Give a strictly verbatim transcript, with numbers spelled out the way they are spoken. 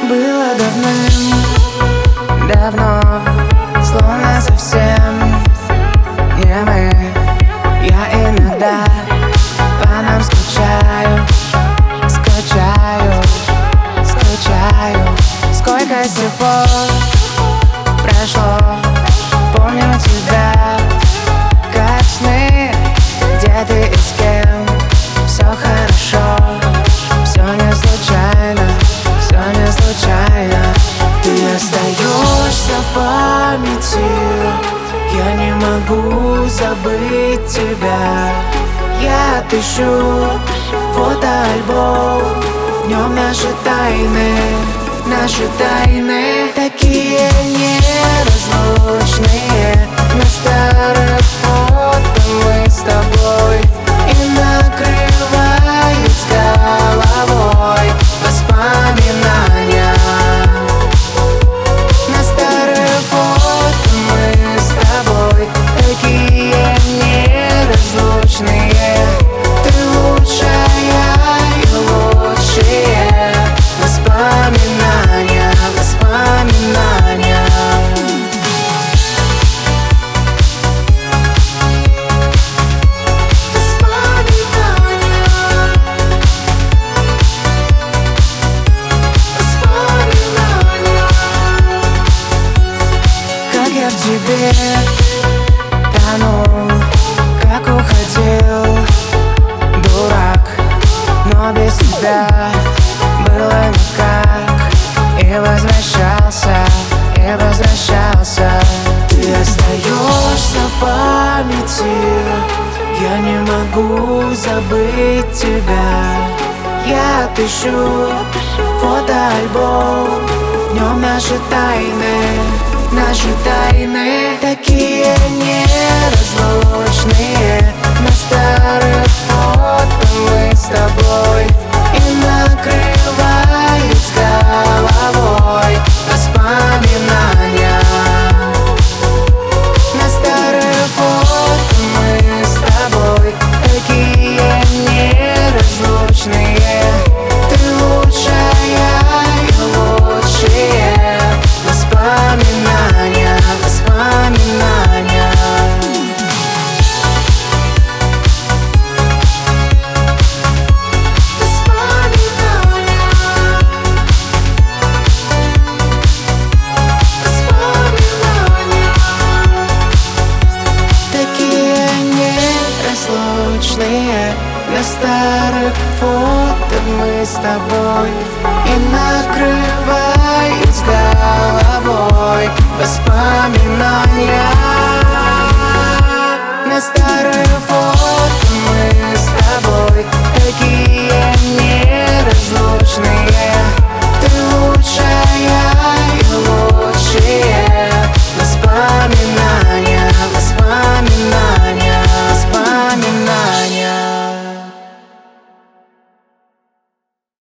Было давным-давно, словно совсем не мы. Я иногда по нам скучаю, скучаю, скучаю. Сколько всего прошло, помню тебя, как сны, где ты и с кем. Все хорошо, все не случайно, все не случайно. Ты остаешься в памяти, я не могу забыть тебя. Я отыщу фотоальбом, в нем наши тайны, наши тайны такие неразлучные. На старых фото мы с тобой и накрывают с головой воспоминания. На старых фото мы с тобой такие неразлучные. Ты лучшая и лучшие воспоминания, воспоминания. Я в тебе тонул, как уходил дурак, но без тебя было никак. И возвращался, и возвращался. Ты остаешься в памяти, я не могу забыть тебя. Я отыщу фотоальбом, в нем наши тайны, наши тайны такие неразлучные. На старых фото мы с тобой и накрывают с головой воспоминания. На старых фото мы с тобой такие неразлучные. Ты лучшая и лучшие воспоминания, воспоминания. Такие неразлучные. На старых фото мы с тобой и накрывают с головой воспоминания.